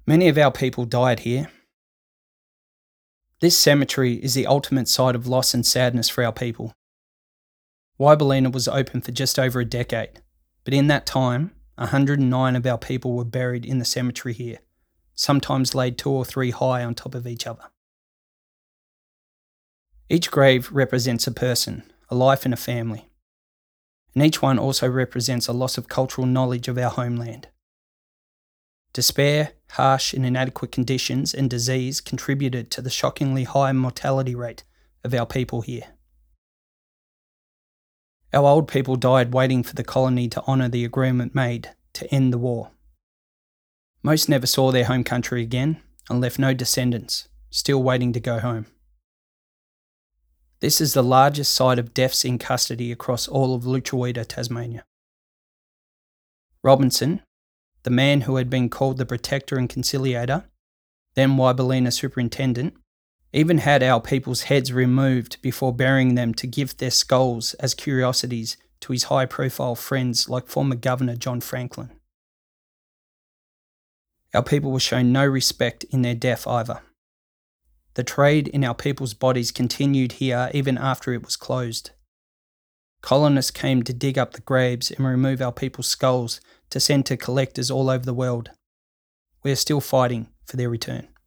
Many of our people died here. This cemetery is the ultimate site of loss and sadness for our people. Wyballina was open for just over a decade, but in that time, 109 of our people were buried in the cemetery here, sometimes laid 2 or 3 high on top of each other. Each grave represents a person, a life and a family, and each one also represents a loss of cultural knowledge of our homeland. Despair, harsh and inadequate conditions, and disease contributed to the shockingly high mortality rate of our people here. Our old people died waiting for the colony to honour the agreement made to end the war. Most never saw their home country again and left no descendants, still waiting to go home. This is the largest site of deaths in custody across all of Lutruwita, Tasmania. Robinson, the man who had been called the Protector and Conciliator, then Wyballina Superintendent, even had our people's heads removed before burying them to give their skulls as curiosities to his high-profile friends like former Governor John Franklin. Our people were shown no respect in their death either. The trade in our people's bodies continued here even after it was closed. Colonists came to dig up the graves and remove our people's skulls to send to collectors all over the world. We are still fighting for their return.